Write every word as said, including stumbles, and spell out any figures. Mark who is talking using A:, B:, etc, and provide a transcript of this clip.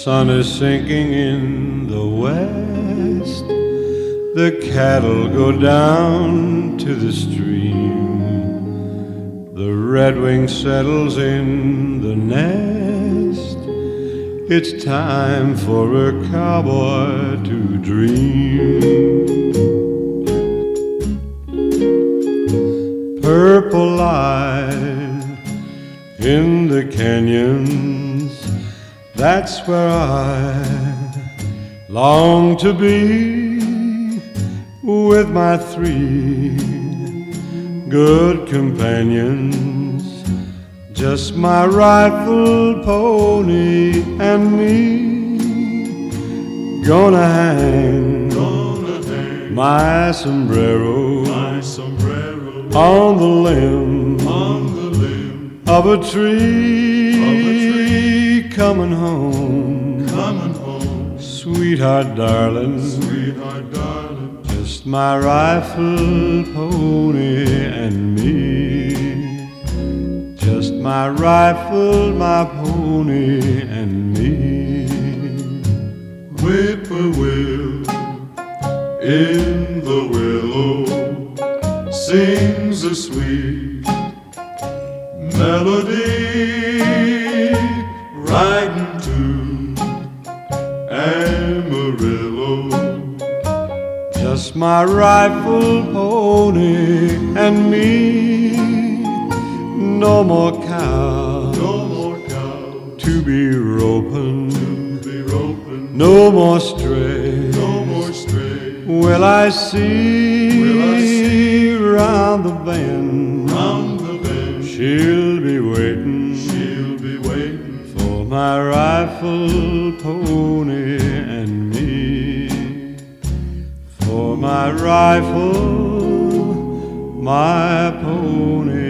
A: sun is sinking in the west. The cattle go down to the stream. The redwing settles in the nest. It's time for a cowboy to dream. Purple light in the canyons, that's where I long to be, with my three good companions, just my rifle, pony, and me. Gonna hang,
B: Gonna hang
A: my sombrero,
B: my sombrero
A: on the limb,
B: on the limb
A: of a tree,
B: of a tree.
A: Coming home,
B: Coming home,
A: sweetheart darling,
B: sweetheart darling,
A: just my rifle, pony, and me. Just my rifle, my pony, and me.
B: Whippoorwill in the willow sings a sweet melody, riding to Amarillo.
A: Just my rifle, pony, and me. No more cow,
B: No more cow
A: to be roping,
B: to be roping,
A: no more stray,
B: no more stray.
A: Will I see,
B: Will I see
A: round the bend,
B: round the bend?
A: she'll be waiting,
B: She'll be waiting
A: for my rifle, pony, and me. For my rifle, my pony,